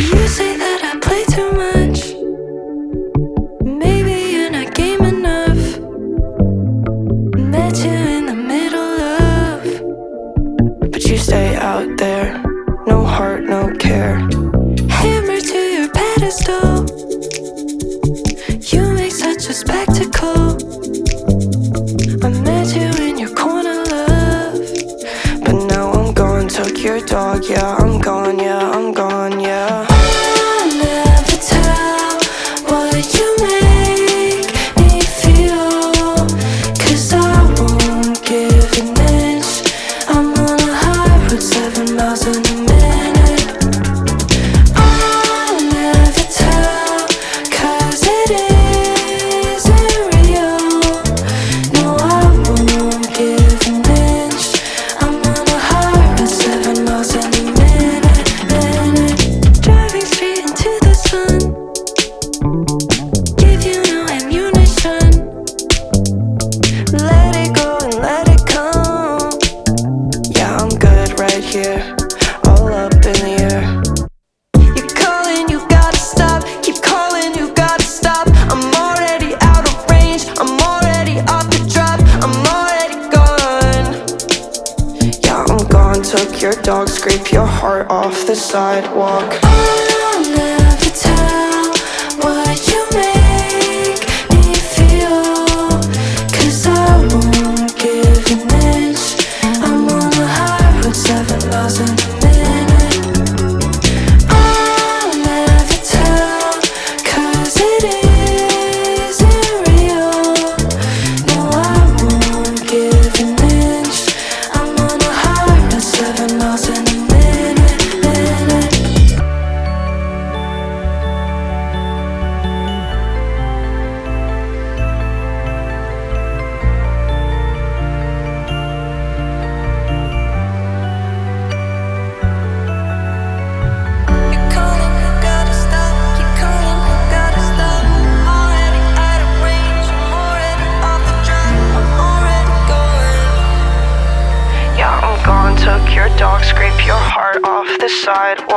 You say that I play too much. Maybe you're not game enough. Met you in the middle of, but you stay out there. No heart, no care. Hammer to your pedestal. You make such a spectacle. I met you in your corner, love, but now I'm gone. Took your dog, yeah, I'm gone, yeah, I'm gone, yeah. I'll never tell what you make me feel, 'cause I won't give an inch. I'm on a high road, 7 miles in a minute. I'll never tell, 'cause it isn't real. No, I won't give an inch. I'm on a high road, 7 miles in a minute. Driving straight into the sun. Give you no ammunition. Let it go and let it come. Yeah, I'm good right here, all up in the air. You're calling, you gotta stop. Keep calling, you gotta stop. I'm already out of range. I'm already off the drop. I'm already gone. Yeah, I'm gone. Took your dog, scrape your heart off the sidewalk. I'll never tell what you make me feel, 'cause I won't give an inch. I'm on a high road, 7 miles in a minute. I'll never tell, 'cause it isn't real. No, I won't give an inch. I'm on a high road, 7 miles in a minute. You're calling, you gotta stop. Keep calling, you gotta stop. I'm already out of range. I'm already off the drop. I'm already gone. Yeah, I'm gone. Took your dog, scrape your heart off the sidewalk.